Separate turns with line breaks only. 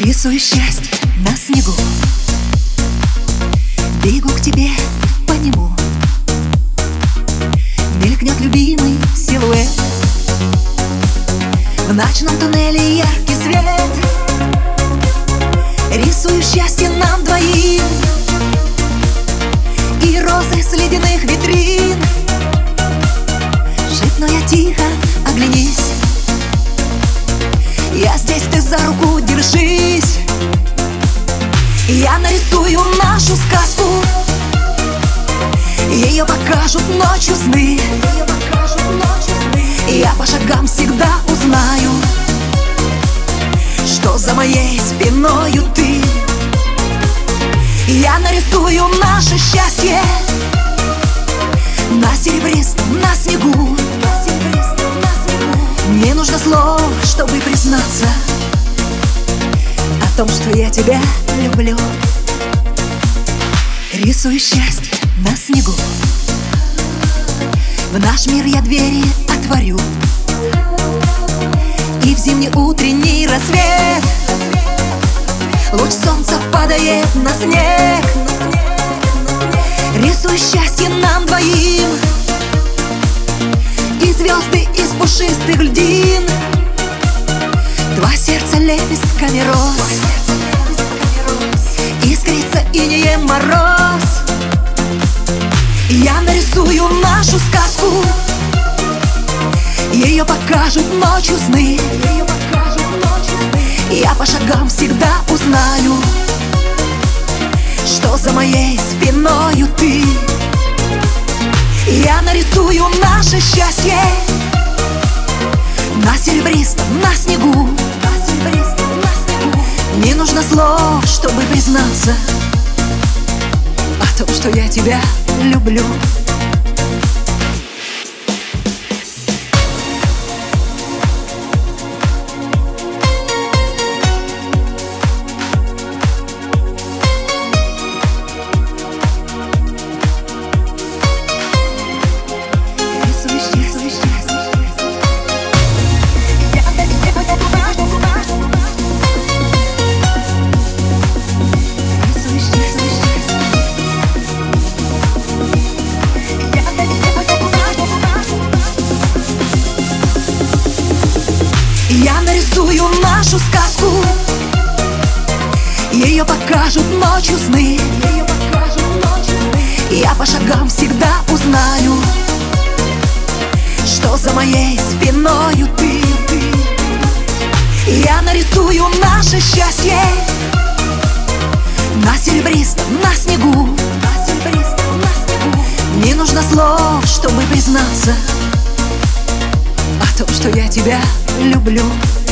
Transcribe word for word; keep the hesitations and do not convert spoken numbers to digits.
Рисую счастье на снегу, бегу к тебе по нему. Мелькнет любимый силуэт, в ночном туннеле яркий свет. Рисую счастье нам двоим и розы с ледяных витрин. Шепну я тихо, оглянись, я здесь, ты за руку держись. Я нарисую нашу сказку, ее покажут ночью сны. Я по шагам всегда узнаю, что за моей спиною ты. Я нарисую наше счастье на серебристом, на снегу. Не нужно слов, чтобы признаться о том, что я тебя люблю. Рисую счастье на снегу, в наш мир я двери отворю, и в зимний утренний рассвет луч солнца падает на снег. Рисую счастье нам двоим и звезды из пушистых льдин. Два сердца лепестками роз, искрится инеем мороз. Я нарисую нашу сказку, ее покажут ночью сны. Я по шагам всегда узнаю, что за моей спиною ты. Я нарисую наше счастье на серебристом, на снегу. Не нужно слов, чтобы признаться о том, что я тебя люблю. Я нарисую нашу сказку, ее покажут ночью сны. Я по шагам всегда узнаю, что за моей спиною ты. Я нарисую наше счастье на серебристом, на снегу. Не нужно слов, чтобы признаться о том, что я тебя люблю.